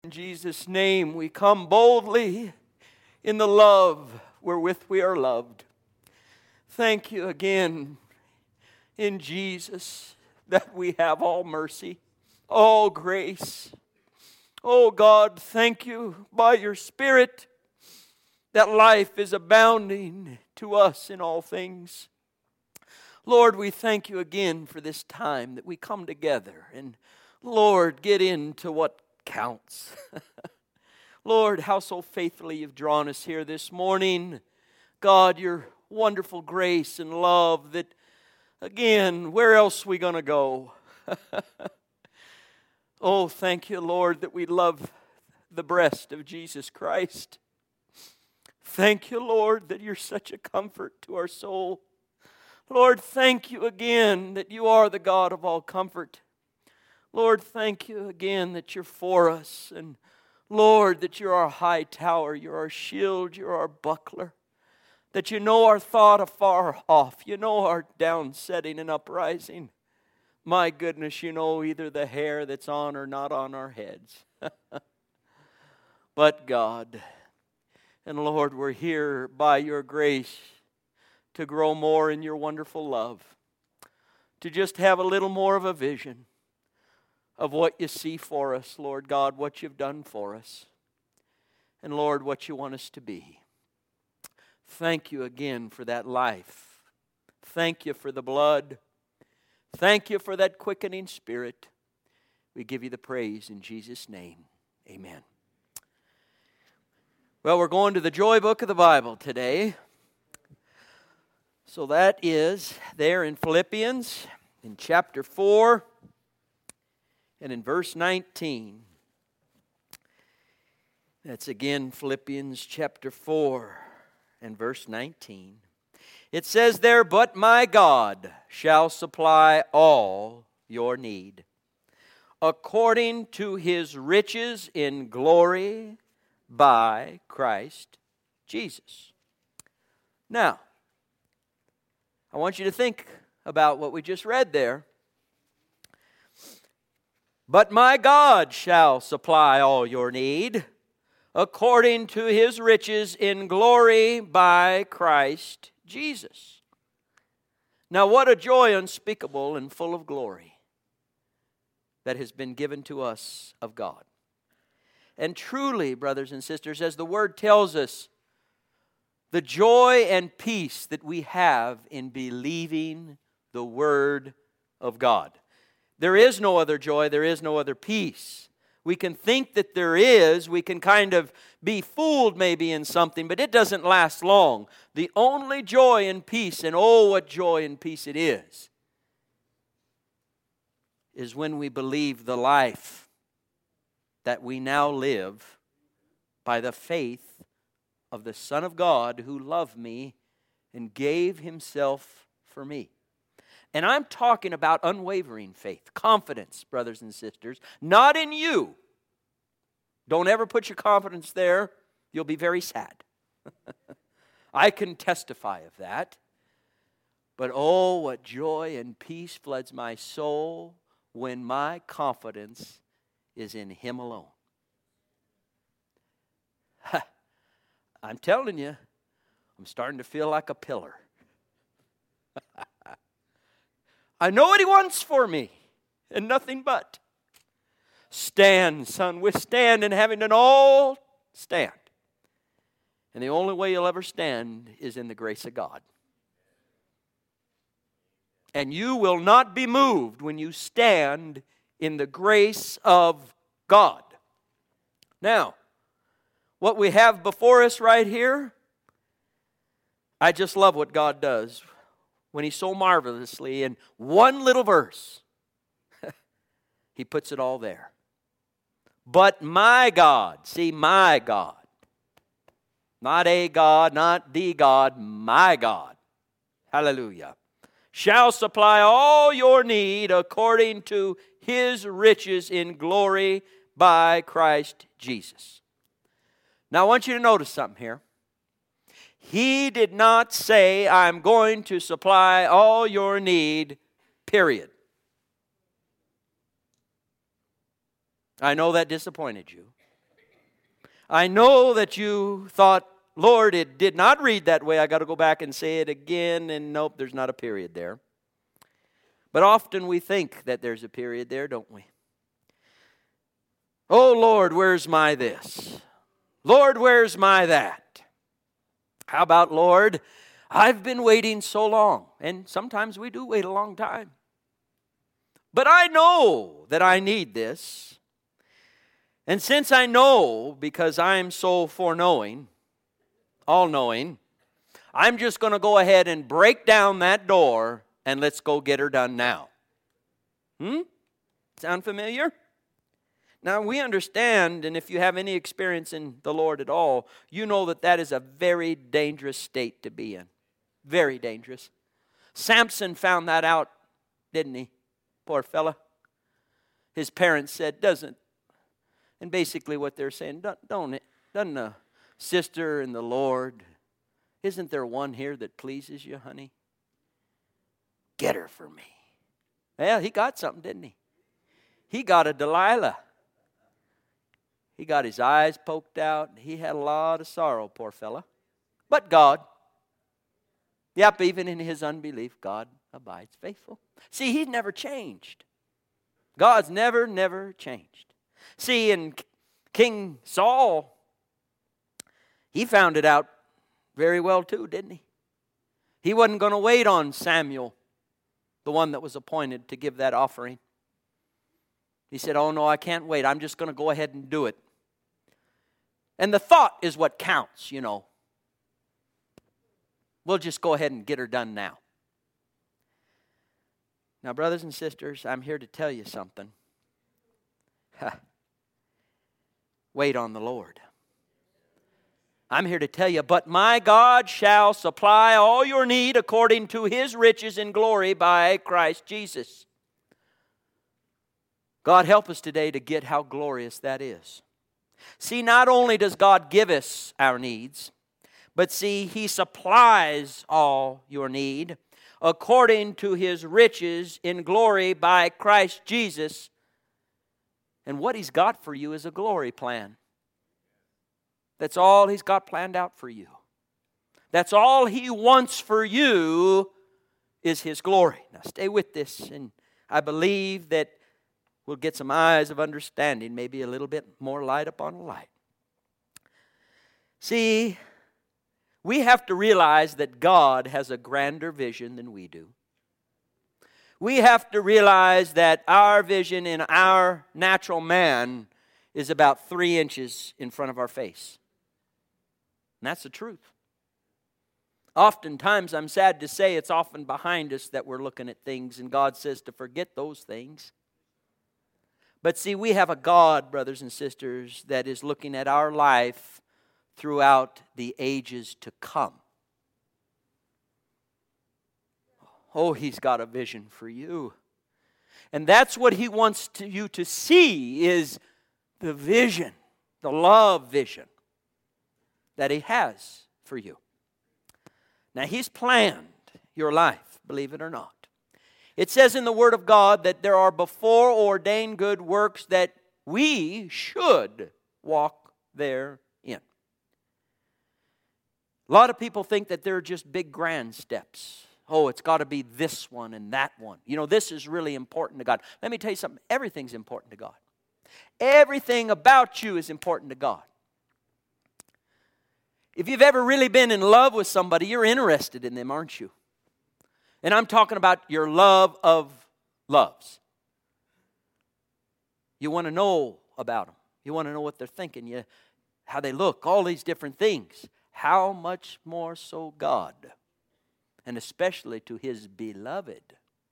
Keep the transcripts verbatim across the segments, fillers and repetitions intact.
In Jesus' name we come boldly in the love wherewith we are loved. Thank you again in Jesus that we have all mercy, all grace. Oh God, thank you by your Spirit that life is abounding to us in all things. Lord, we thank you again for this time that we come together and, Lord, get into what counts. Lord, how so faithfully you've drawn us here this morning. God, your wonderful grace and love that, again, where else are we going to go? Oh, thank you, Lord, that we love the breast of Jesus Christ. Thank you, Lord, that you're such a comfort to our soul. Lord, thank you again that you are the God of all comfort. Lord, thank you again that you're for us. And Lord, that you're our high tower, you're our shield, you're our buckler. That you know our thought afar off. You know our downsetting and uprising. My goodness, you know either the hair that's on or not on our heads. But God, and Lord, we're here by your grace to grow more in your wonderful love. To just have a little more of a vision of what you see for us, Lord God, what you've done for us. And Lord, what you want us to be. Thank you again for that life. Thank you for the blood. Thank you for that quickening Spirit. We give you the praise in Jesus' name. Amen. Well, we're going to the joy book of the Bible today. So that is there in Philippians in chapter four. And in verse nineteen, that's again Philippians chapter four and verse nineteen. It says there, "But my God shall supply all your need, according to his riches in glory by Christ Jesus." Now, I want you to think about what we just read there. But my God shall supply all your need, according to his riches in glory by Christ Jesus. Now what a joy unspeakable and full of glory that has been given to us of God. And truly, brothers and sisters, as the Word tells us, the joy and peace that we have in believing the Word of God. There is no other joy, there is no other peace. We can think that there is, we can kind of be fooled maybe in something, but it doesn't last long. The only joy and peace, and oh, what joy and peace it is, is when we believe the life that we now live by the faith of the Son of God who loved me and gave himself for me. And I'm talking about unwavering faith, confidence, brothers and sisters, not in you. Don't ever put your confidence there. You'll be very sad. I can testify of that. But oh, what joy and peace floods my soul when my confidence is in him alone. I'm telling you, I'm starting to feel like a pillar. I know what he wants for me, and nothing but. Stand, son, withstand, and having done all, stand. And the only way you'll ever stand is in the grace of God. And you will not be moved when you stand in the grace of God. Now, what we have before us right here, I just love what God does. When he so marvelously, in one little verse, he puts it all there. But my God, see, my God, not a God, not the God, my God, hallelujah, shall supply all your need according to his riches in glory by Christ Jesus. Now I want you to notice something here. He did not say, I'm going to supply all your need, period. I know that disappointed you. I know that you thought, Lord, it did not read that way. I got to go back and say it again. And nope, there's not a period there. But often we think that there's a period there, don't we? Oh, Lord, where's my this? Lord, where's my that? How about, Lord, I've been waiting so long. And sometimes we do wait a long time. But I know that I need this. And since I know, because I'm so foreknowing, all-knowing, I'm just going to go ahead and break down that door and let's go get her done now. Hmm? Sound familiar? Now, we understand, and if you have any experience in the Lord at all, you know that that is a very dangerous state to be in. Very dangerous. Samson found that out, didn't he? Poor fella. His parents said, doesn't. And basically what they're saying, don't, don't it? Doesn't a sister in the Lord, isn't there one here that pleases you, honey? Get her for me. Well, he got something, didn't he? He got a Delilah. He got his eyes poked out. He had a lot of sorrow, poor fella. But God, yep, even in his unbelief, God abides faithful. See, he's never changed. God's never, never changed. See, in King Saul, he found it out very well too, didn't he? He wasn't going to wait on Samuel, the one that was appointed to give that offering. He said, oh no, I can't wait. I'm just going to go ahead and do it. And the thought is what counts, you know. We'll just go ahead and get her done now. Now, brothers and sisters, I'm here to tell you something. Wait on the Lord. I'm here to tell you, but my God shall supply all your need according to his riches in glory by Christ Jesus. God, help us today to get how glorious that is. See, not only does God give us our needs, but see, he supplies all your need according to his riches in glory by Christ Jesus. And what he's got for you is a glory plan. That's all he's got planned out for you. That's all he wants for you is his glory. Now stay with this, and I believe that we'll get some eyes of understanding, maybe a little bit more light upon a light. See, we have to realize that God has a grander vision than we do. We have to realize that our vision in our natural man is about three inches in front of our face. And that's the truth. Oftentimes, I'm sad to say, it's often behind us that we're looking at things, and God says to forget those things. But see, we have a God, brothers and sisters, that is looking at our life throughout the ages to come. Oh, he's got a vision for you. And that's what he wants to, you to see is the vision, the love vision that he has for you. Now, he's planned your life, believe it or not. It says in the Word of God that there are before ordained good works that we should walk therein. A lot of people think that they're just big grand steps. Oh, it's got to be this one and that one. You know, this is really important to God. Let me tell you something. Everything's important to God. Everything about you is important to God. If you've ever really been in love with somebody, you're interested in them, aren't you? And I'm talking about your love of loves. You want to know about them. You want to know what they're thinking, you, how they look, all these different things. How much more so God, and especially to his beloved.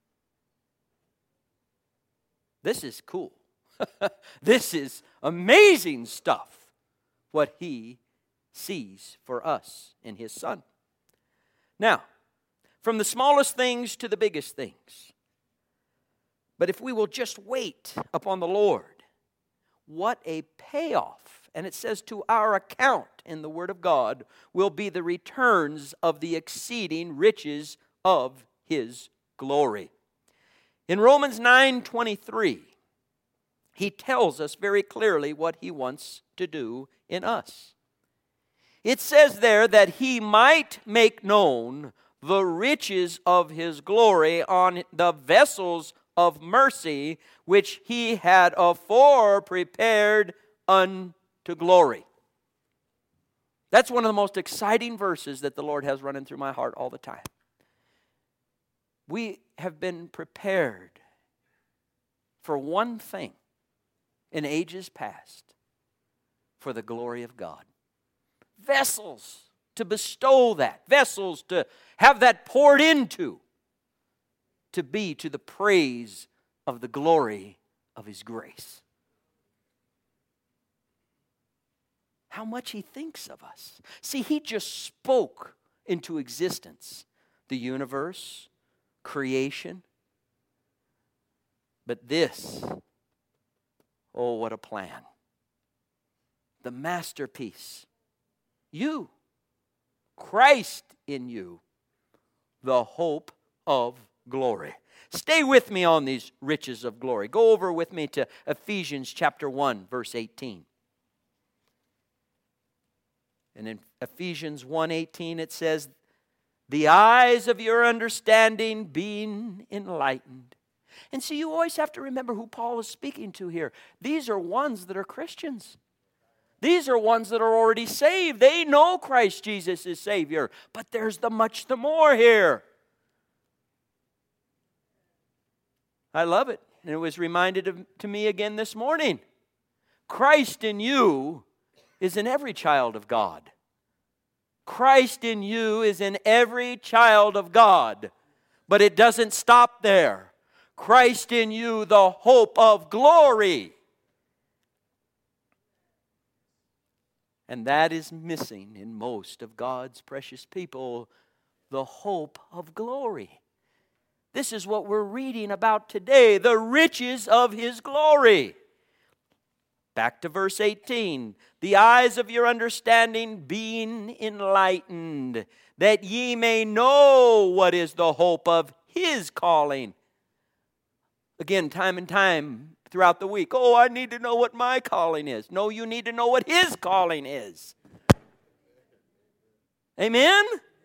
This is cool. This is amazing stuff, what he sees for us in his Son. Now, from the smallest things to the biggest things. But if we will just wait upon the Lord, what a payoff. And it says to our account in the Word of God will be the returns of the exceeding riches of his glory. In Romans nine twenty-three, he tells us very clearly what he wants to do in us. It says there that he might make known the riches of his glory on the vessels of mercy, which he had afore prepared unto glory. That's one of the most exciting verses that the Lord has running through my heart all the time. We have been prepared for one thing in ages past, for the glory of God. Vessels to bestow that, vessels to have that poured into, to be to the praise of the glory of His grace. How much He thinks of us. See, He just spoke into existence the universe, creation. But this, oh, what a plan. The masterpiece. You, Christ in you, the hope of glory. Stay with me on these riches of glory. Go over with me to Ephesians chapter one, verse eighteen. And in Ephesians one eighteen it says, the eyes of your understanding being enlightened. And so you always have to remember who Paul is speaking to here. These are ones that are Christians. These are ones that are already saved. They know Christ Jesus is Savior. But there's the much the more here. I love it. And it was reminded of, to me again this morning. Christ in you is in every child of God. Christ in you is in every child of God. But it doesn't stop there. Christ in you, the hope of glory. And that is missing in most of God's precious people, the hope of glory. This is what we're reading about today, the riches of His glory. Back to verse eighteen. The eyes of your understanding being enlightened, that ye may know what is the hope of His calling. Again, time and time throughout the week. Oh, I need to know what my calling is. No, you need to know what His calling is. Amen?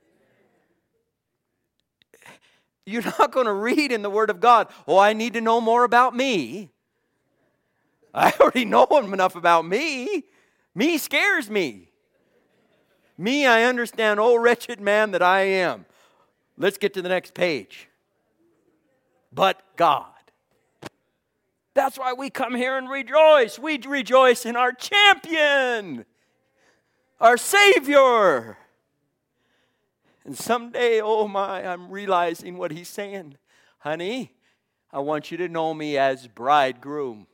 You're not going to read in the Word of God, oh, I need to know more about me. I already know enough about me. Me scares me. Me, I understand, oh, wretched man that I am. Let's get to the next page. But God. That's why we come here and rejoice. We rejoice in our champion, our Savior. And someday, oh my, I'm realizing what He's saying. Honey, I want you to know me as bridegroom.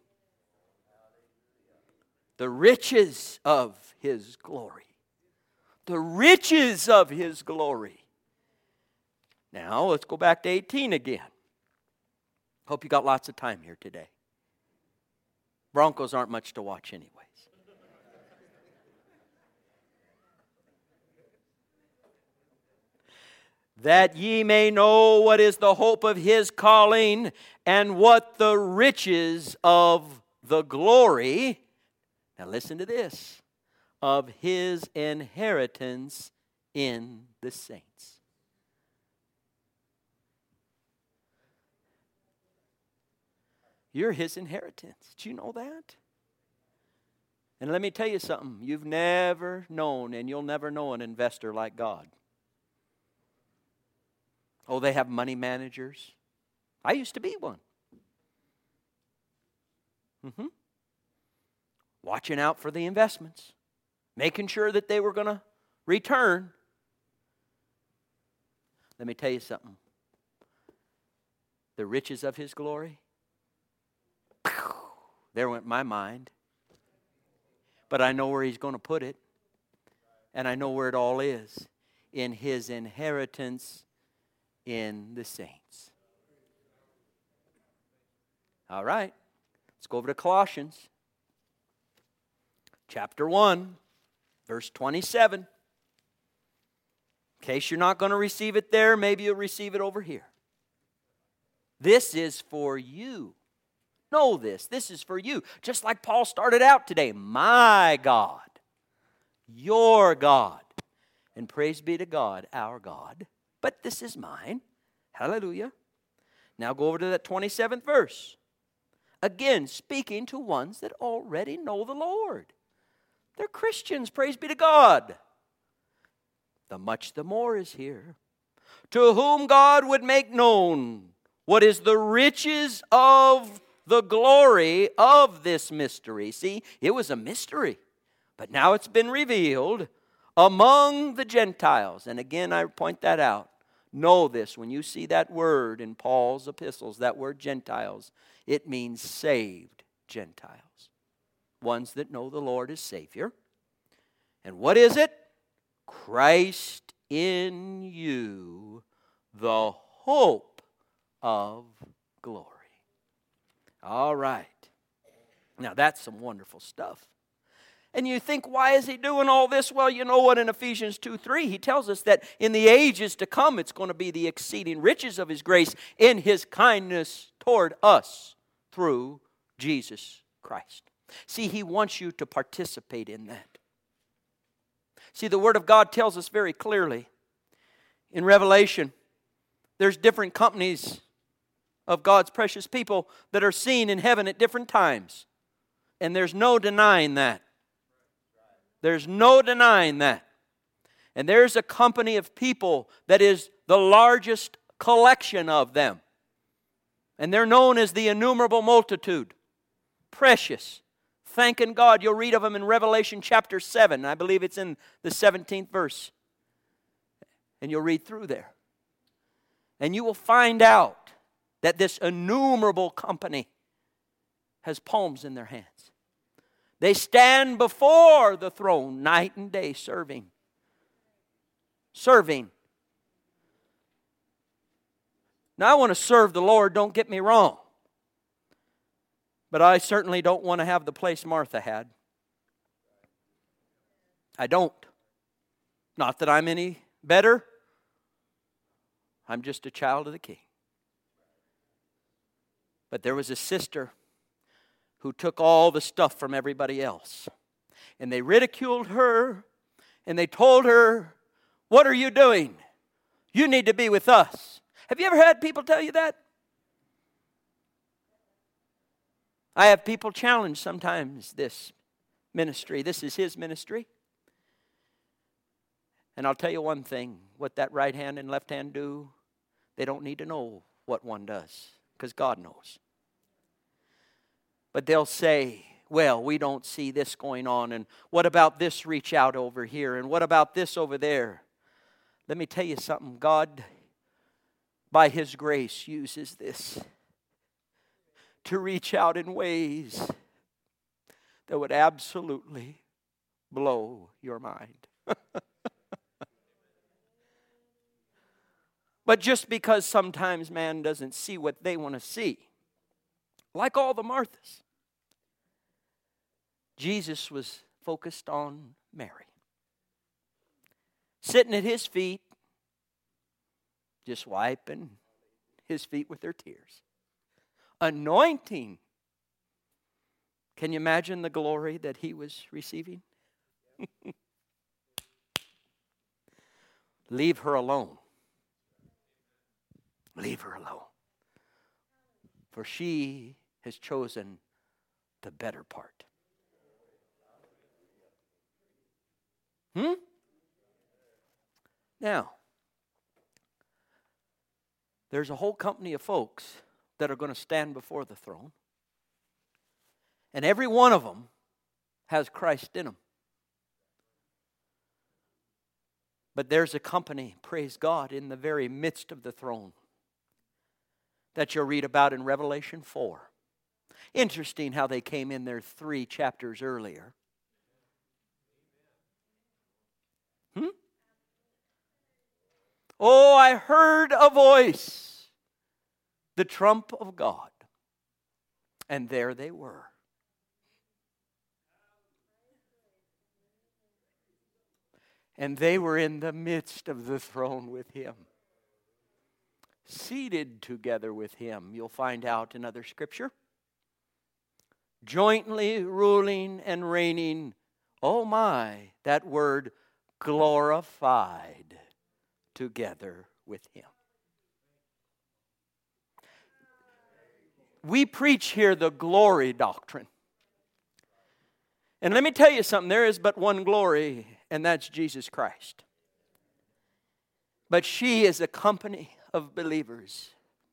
The riches of His glory. The riches of His glory. Now, let's go back to eighteen again. Hope you got lots of time here today. Broncos aren't much to watch anyways. That ye may know what is the hope of His calling, and what the riches of the glory, now listen to this, of His inheritance in the saints. You're His inheritance. Did you know that? And let me tell you something. You've never known, and you'll never know an investor like God. Oh, they have money managers. I used to be one. Mm-hmm. Watching out for the investments. Making sure that they were going to return. Let me tell you something. The riches of His glory. There went my mind. But I know where He's going to put it. And I know where it all is. In His inheritance in the saints. All right. Let's go over to Colossians. Chapter one, verse twenty-seven. In case you're not going to receive it there, maybe you'll receive it over here. This is for you. Know this. This is for you. Just like Paul started out today. My God, your God. And praise be to God, our God. But this is mine. Hallelujah. Now go over to that twenty-seventh verse. Again, speaking to ones that already know the Lord. They're Christians, praise be to God. The much the more is here. To whom God would make known what is the riches of the glory of this mystery. See, it was a mystery, but now it's been revealed among the Gentiles. And again, I point that out. Know this, when you see that word in Paul's epistles, that word Gentiles, it means saved Gentiles. Ones that know the Lord as Savior. And what is it? Christ in you, the hope of glory. All right. Now that's some wonderful stuff. And you think, why is he doing all this? Well, you know what, in Ephesians two three, he tells us that in the ages to come, it's going to be the exceeding riches of his grace in his kindness toward us through Jesus Christ. See, he wants you to participate in that. See, the Word of God tells us very clearly in Revelation, there's different companies of God's precious people that are seen in heaven at different times. And there's no denying that. There's no denying that. And there's a company of people that is the largest collection of them. And they're known as the innumerable multitude. Precious. Thanking God. You'll read of them in Revelation chapter seven. I believe it's in the seventeenth verse. And you'll read through there. And you will find out that this innumerable company has palms in their hands. They stand before the throne night and day serving. Serving. Now I want to serve the Lord, don't get me wrong. But I certainly don't want to have the place Martha had. I don't. Not that I'm any better. I'm just a child of the King. But there was a sister who took all the stuff from everybody else. And they ridiculed her, and they told her, what are you doing? You need to be with us. Have you ever had people tell you that? I have people challenge sometimes this ministry. This is his ministry. And I'll tell you one thing, what that right hand and left hand do, they don't need to know what one does, because God knows. But they'll say, well, we don't see this going on, and what about this reach out over here, and what about this over there? Let me tell you something. God, by His grace, uses this to reach out in ways that would absolutely blow your mind. But just because sometimes man doesn't see what they want to see, like all the Marthas, Jesus was focused on Mary. Sitting at His feet, just wiping His feet with their tears. Anointing. Can you imagine the glory that He was receiving? Leave her alone. Leave her alone. For she has chosen the better part. Hmm? Now, there's a whole company of folks that are going to stand before the throne. And every one of them has Christ in them. But there's a company, praise God, in the very midst of the throne that you'll read about in Revelation four. Interesting how they came in there three chapters earlier. Hmm? Oh, I heard a voice, the trump of God. And there they were. And they were in the midst of the throne with Him. Seated together with Him. You'll find out in other scripture. jointly ruling and reigning. Oh my, that word, glorified together with Him. We preach here the glory doctrine. And let me tell you something, there is but one glory, and that's Jesus Christ. But she is a company of believers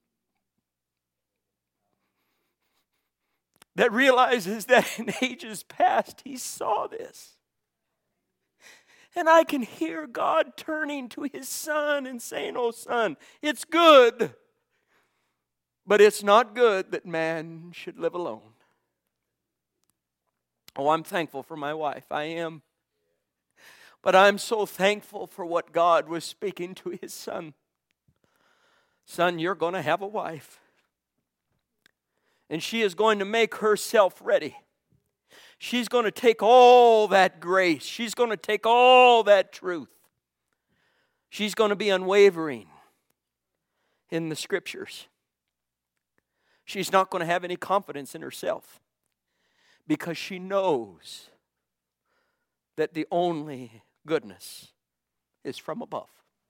that realizes that in ages past He saw this. And I can hear God turning to His Son and saying, oh Son, it's good, but it's not good that man should live alone. Oh, I'm thankful for my wife. I am. But I'm so thankful for what God was speaking to His Son. Son, you're going to have a wife. And she is going to make herself ready. She's going to take all that grace. She's going to take all that truth. She's going to be unwavering in the Scriptures. She's not going to have any confidence in herself because she knows that the only goodness is from above.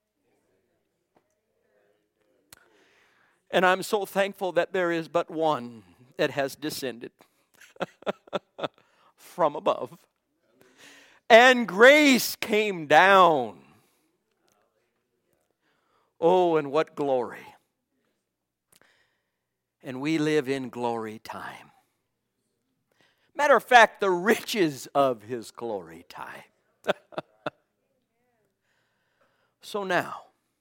And I'm so thankful that there is but one that has descended from above. And grace came down. Oh, and what glory. And we live in glory time. Matter of fact, the riches of His glory time. So now,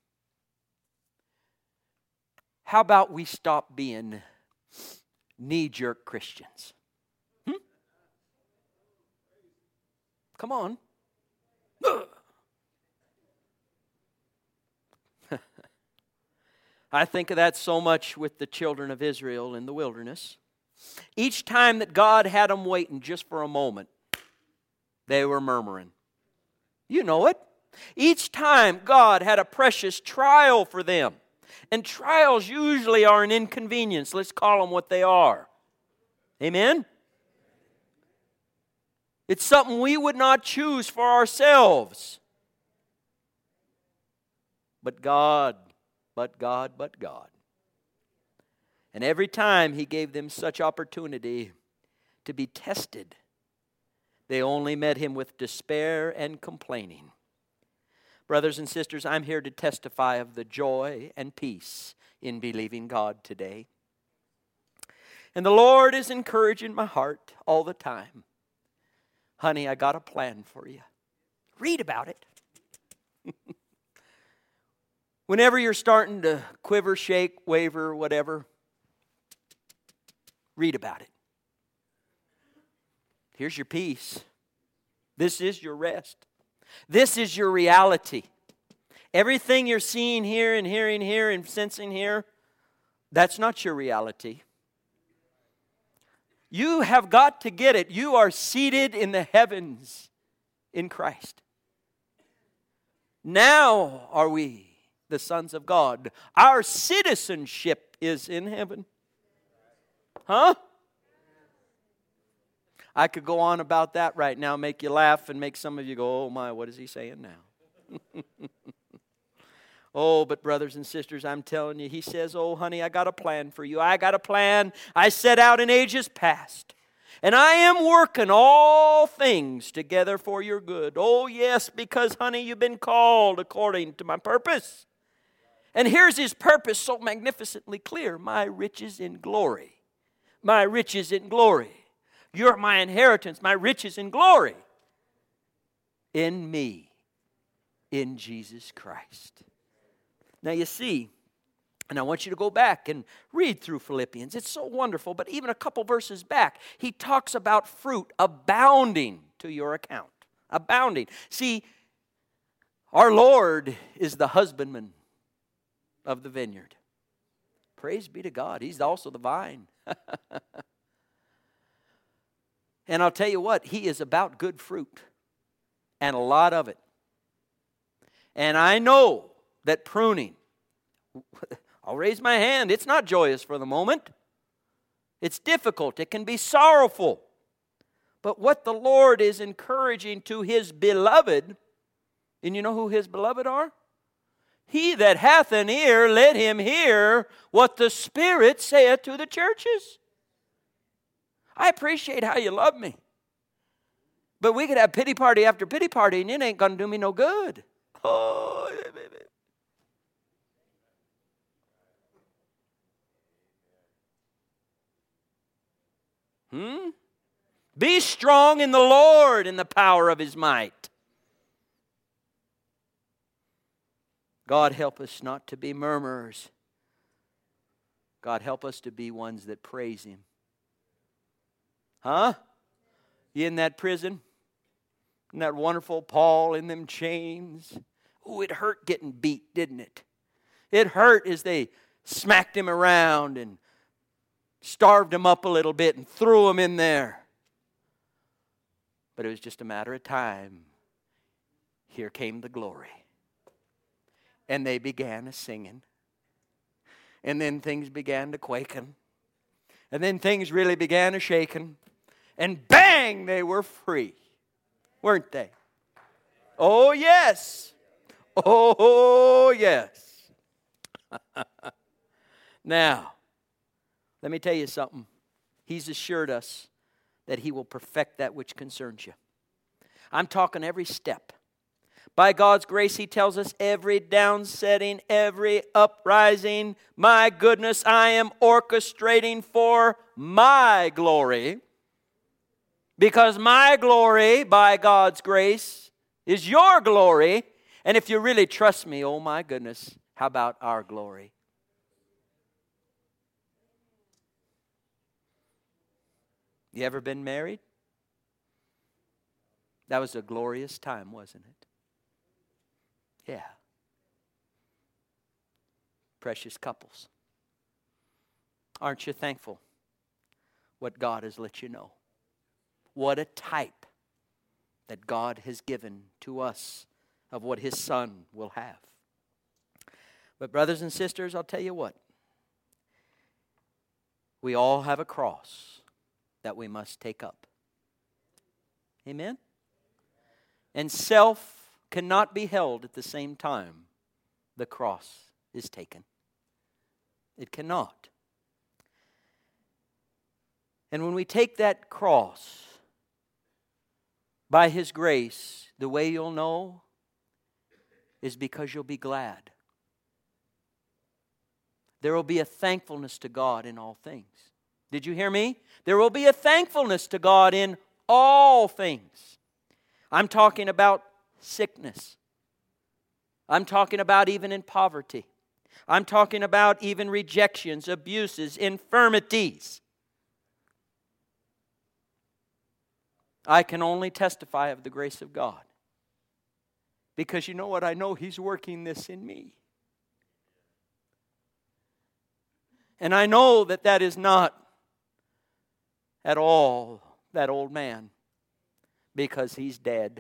how about we stop being knee-jerk Christians? Hmm? Come on. I think of that so much with the children of Israel in the wilderness. Each time that God had them waiting just for a moment, they were murmuring. You know it. Each time God had a precious trial for them. And trials usually are an inconvenience. Let's call them what they are. Amen? It's something we would not choose for ourselves. But God, but God, but God. And every time He gave them such opportunity to be tested, they only met Him with despair and complaining. Brothers and sisters, I'm here to testify of the joy and peace in believing God today. And the Lord is encouraging my heart all the time. Honey, I got a plan for you. Read about it. Whenever you're starting to quiver, shake, waver, whatever, read about it. Here's your peace. This is your rest. This is your reality. Everything you're seeing here and hearing here and sensing here, that's not your reality. You have got to get it. You are seated in the heavens in Christ. Now are we the sons of God. Our citizenship is in heaven. Huh? I could go on about that right now, make you laugh and make some of you go, oh my, what is he saying now? Oh, but brothers and sisters, I'm telling you, He says, oh honey, I got a plan for you. I got a plan I set out in ages past. And I am working all things together for your good. Oh yes, because honey, you've been called according to my purpose. And here's His purpose so magnificently clear. My riches in glory. My riches in glory. You're my inheritance, my riches in glory. In me, in Jesus Christ. Now you see, and I want you to go back and read through Philippians. It's so wonderful, but even a couple verses back, he talks about fruit abounding to your account. Abounding. See, our Lord is the husbandman of the vineyard. Praise be to God. He's also the vine. And I'll tell you what, He is about good fruit, and a lot of it. And I know that pruning, I'll raise my hand, it's not joyous for the moment. It's difficult. It can be sorrowful. But what the Lord is encouraging to His beloved, and you know who His beloved are? He that hath an ear, let him hear what the Spirit saith to the churches. I appreciate how you love me. But we could have pity party after pity party, and it ain't going to do me no good. Oh, hmm? Be strong in the Lord in the power of His might. God help us not to be murmurers. God help us to be ones that praise Him. Huh? You in that prison? Isn't that wonderful? Paul in them chains. Oh, it hurt getting beat, didn't it? It hurt as they smacked him around and starved him up a little bit and threw him in there. But it was just a matter of time. Here came the glory. And they began a singing. And then things began to quaking. And then things really began to shaking. And bang, they were free. Weren't they? Oh, yes. Oh, yes. Now, let me tell you something. He's assured us that He will perfect that which concerns you. I'm talking every step. By God's grace, He tells us every downsetting, every uprising. My goodness, I am orchestrating for my glory. Because my glory, by God's grace, is your glory. And if you really trust me, oh my goodness, how about our glory? You ever been married? That was a glorious time, wasn't it? Yeah. Precious couples. Aren't you thankful what God has let you know? What a type that God has given to us of what His Son will have. But brothers and sisters, I'll tell you what. We all have a cross that we must take up. Amen? And self cannot be held at the same time the cross is taken. It cannot. And when we take that cross, by His grace, the way you'll know is because you'll be glad. There will be a thankfulness to God in all things. Did you hear me? There will be a thankfulness to God in all things. I'm talking about sickness. I'm talking about even in poverty. I'm talking about even rejections, abuses, infirmities. I can only testify of the grace of God. Because you know what? I know He's working this in me. And I know that that is not at all that old man. Because he's dead.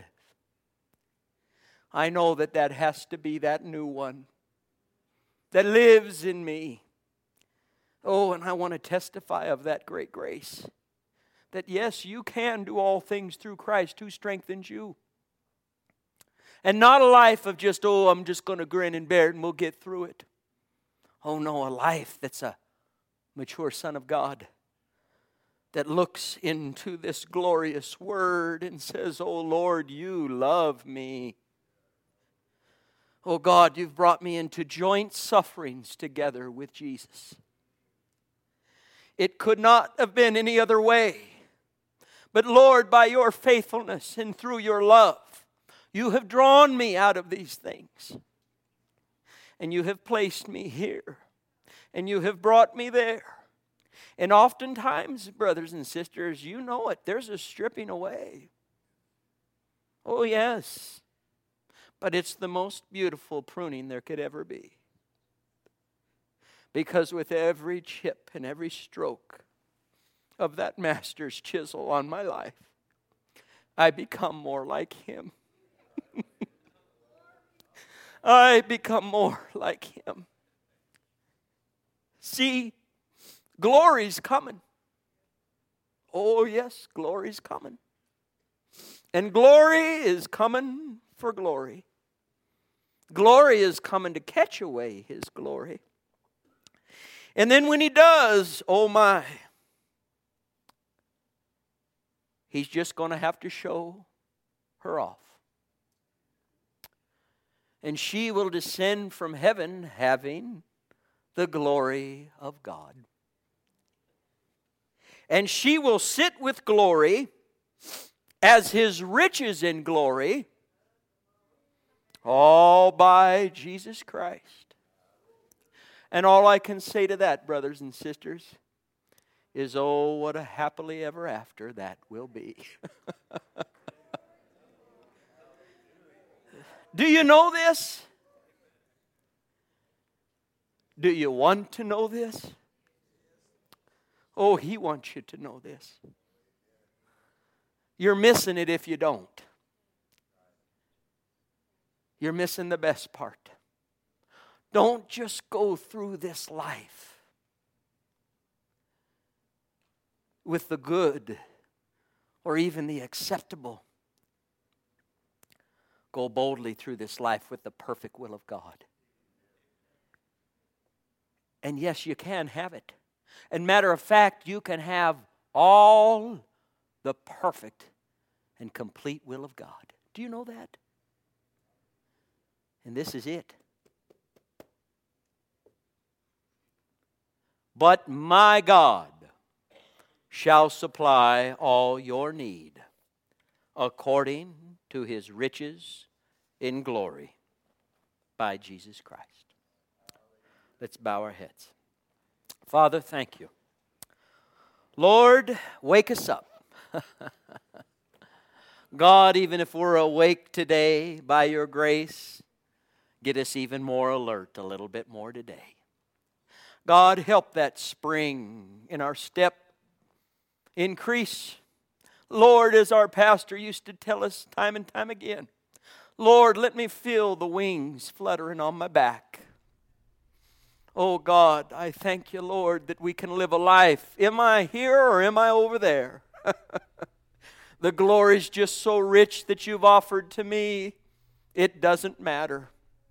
I know that that has to be that new one. That lives in me. Oh, and I want to testify of that great grace. That yes, you can do all things through Christ who strengthens you. And not a life of just, oh, I'm just going to grin and bear it and we'll get through it. Oh no, a life that's a mature son of God that looks into this glorious word and says, oh Lord, you love me. Oh God, you've brought me into joint sufferings together with Jesus. It could not have been any other way. But Lord, by your faithfulness and through your love, you have drawn me out of these things. And you have placed me here. And you have brought me there. And oftentimes, brothers and sisters, you know it, there's a stripping away. Oh yes. But it's the most beautiful pruning there could ever be. Because with every chip and every stroke of that master's chisel on my life, I become more like Him. I become more like Him. See, glory's coming. Oh, yes, glory's coming. And glory is coming for glory. Glory is coming to catch away His glory. And then when He does, oh my, He's just going to have to show her off. And she will descend from heaven having the glory of God. And she will sit with glory as His riches in glory, all by Jesus Christ. And all I can say to that, brothers and sisters, is, oh, what a happily ever after that will be. Do you know this? Do you want to know this? Oh, He wants you to know this. You're missing it if you don't. You're missing the best part. Don't just go through this life with the good or even the acceptable. Go boldly through this life with the perfect will of God. And yes, you can have it. And matter of fact, you can have all the perfect and complete will of God. Do you know that? And this is it. But my God shall supply all your need according to His riches in glory by Jesus Christ. Let's bow our heads. Father, thank you. Lord, wake us up. God, even if we're awake today by your grace, get us even more alert a little bit more today. God, help that spring in our step increase. Lord, as our pastor used to tell us time and time again, Lord, let me feel the wings fluttering on my back. Oh God, I thank you, Lord, that we can live a life. Am I here or am I over there? The glory is just so rich that you've offered to me. It doesn't matter.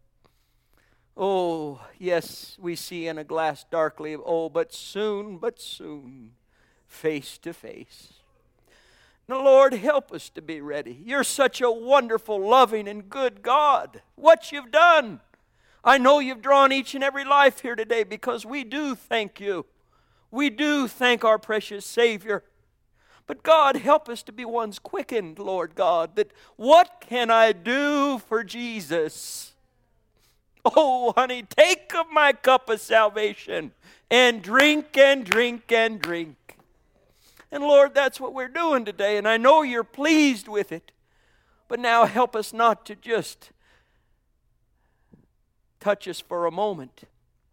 Oh, yes, we see in a glass darkly. Oh, but soon, but soon, face to face. Now, Lord, help us to be ready. You're such a wonderful, loving, and good God. What you've done. I know you've drawn each and every life here today because we do thank you. We do thank our precious Savior. But God, help us to be ones quickened, Lord God, that what can I do for Jesus? Oh, honey, take of my cup of salvation and drink and drink and drink. And Lord, that's what we're doing today, and I know you're pleased with it. But now help us not to just touch us for a moment.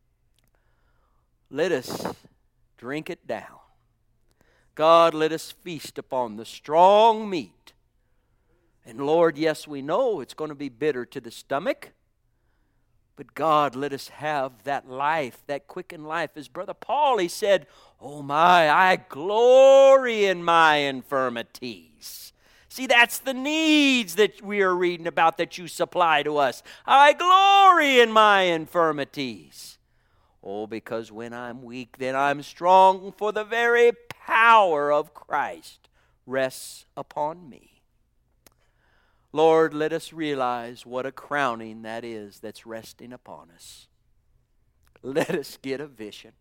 Let us drink it down. God, let us feast upon the strong meat. And Lord, yes, we know it's going to be bitter to the stomach. But God, let us have that life, that quickened life. As Brother Paul, he said, oh my, I glory in my infirmities. See, that's the needs that we are reading about that you supply to us. I glory in my infirmities. Oh, because when I'm weak, then I'm strong, for the very power of Christ rests upon me. Lord, let us realize what a crowning that is that's resting upon us. Let us get a vision.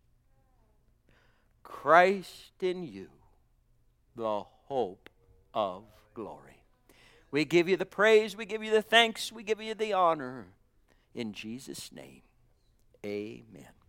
Christ in you, the hope of glory. We give you the praise, we give you the thanks, we give you the honor. In Jesus' name, amen.